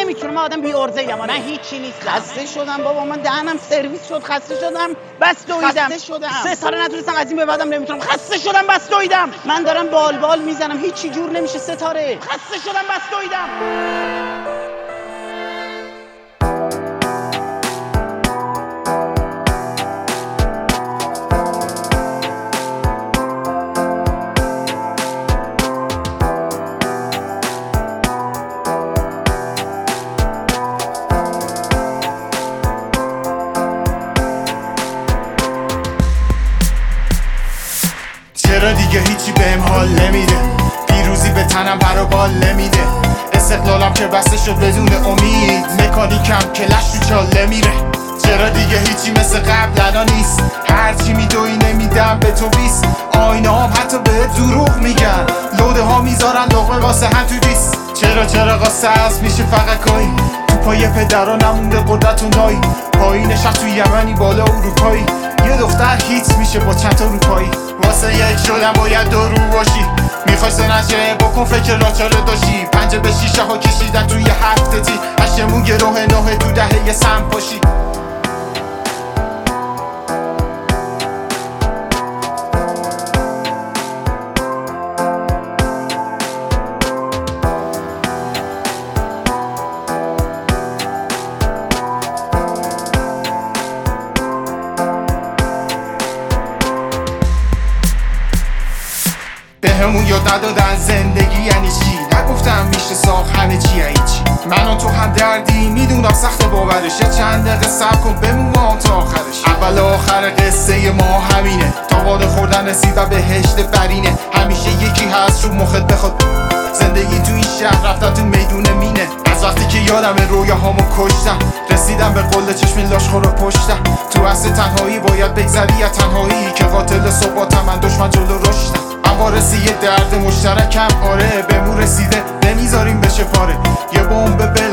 نمیتونم، من آدم بی عرضه ام. من هیچی نیستم. خسته شدم بابا، من دهنم سرویس شد، خسته شدم، بس دویدم، خسته شدم. ستاره نتونستم از این به بعدم نمیتونم، خسته شدم، بس دویدم. من دارم بال میزنم، هیچی جور نمیشه ستاره. خسته شدم، بس دویدم. چرا دیگه هیچی بهم حال نمیده، پیروزی به تنم پر و بال نمیده، استقلالم که بسته شد بدون امید، مکانیکم که لش تو چاله میره. چرا دیگه هیچی مثل قبل الان نیست، هرچی میدوی نمیدم به تو بیست، آینه هم حتی به دروغ میگن، لوده ها میذارن لقمه واسه هم تو دیست. چرا قصه هست میشه فقط کایی، تو پای پدرها نمونده قدرت و نایی، پایین شخص تو یمنی بالا اروپایی، یه دختر هیت میشه با چند تا روپایی. واسه یک شدن باید دو رو باشی، میخوای سنجه بکن فکر راچاره داشتی، پنجه به شیشه ها کشیدن توی هفته تی، هشتمون گروه نه تو دهه سم پاشی. بهمون یاد ندادن زندگی یعنی چی، نگفتم میشه ساخت همه چی یعنی چی. من و تو هم دردی میدونم سخت باورش، چند دقیقه صبر کن بمون ما تا آخرش. اول و آخر قصه ما همینه، تا باده خوردن رسید و بهشت برینه، همیشه یکی هست رو مخت بخواد، زندگی تو این شهر رفتن تو میدون مینه. از وقتی که یادم رویاهامو کشتم، رسیدم به قله چشم لاشخور رو پشتم، تو اصل تنهایی باید بگذری از تنهایی، که قاتل ثباتم من دشمن جلو رشدم. وارسی یه درد مشترکم، آره بهمون رسیده نمیذاریم بشه پاره، یه بمب